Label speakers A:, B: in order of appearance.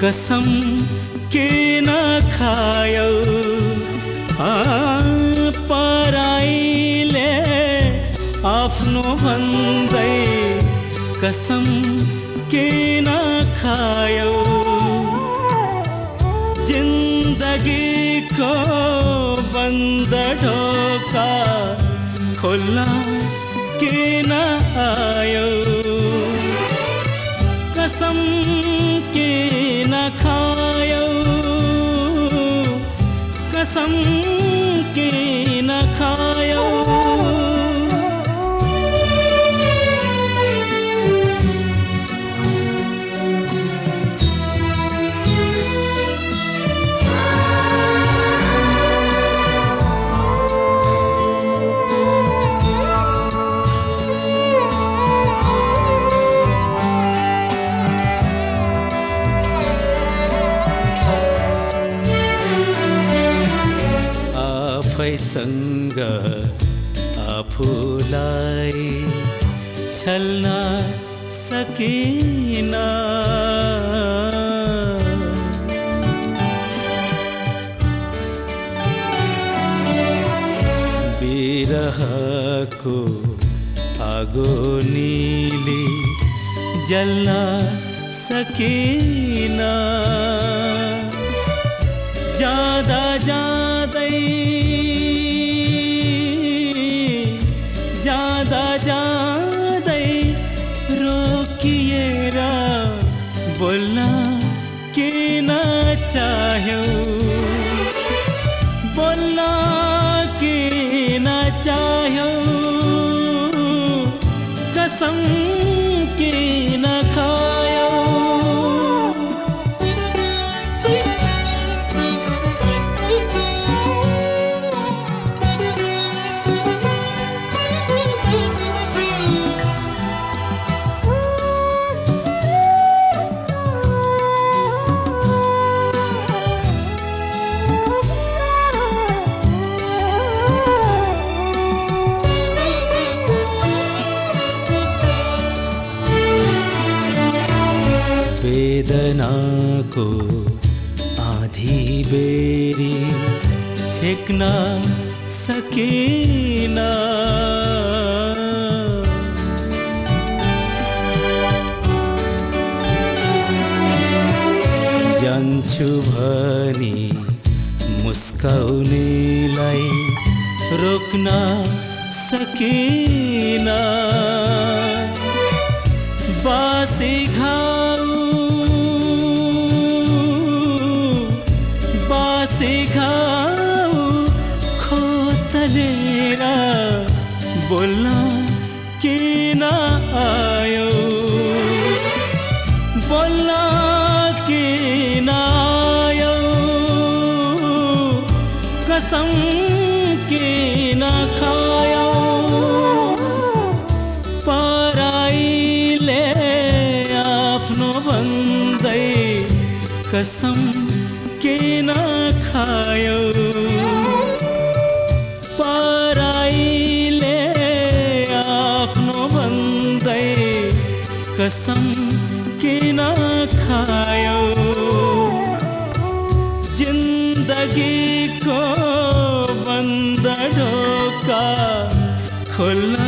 A: कसम किन खायौ पराईले आफ्नो भन्दै कसम किन खायौ जिन्दगीको बन्द ढोका खोल्न किन आयौ कसम किन खायौ कसम किन खायौ आफैसँग आफूलाई छल्न सकिन बिरहको आगोनीले जल्न सकिन जाँदा जाँदै रोकिएर बोल्न किन चाह्यौ बोल्न किन चाह्यौ कसम किन खायौ वेदनाको आधी बेरी छेक्न सकिन जान्छु भनी मुस्काउनेलाई रोक्न सकिन बासी घाउ खोतलेर बोल्न किन आयौ बोल्न किन आयौ कसम किन खायौ पराईले आफ्नो भन्दै कसम किन खायौ पराईले आफ्नो भन्दै कसम किन खायौ जिन्दगीको बन्द ढोका खोल्न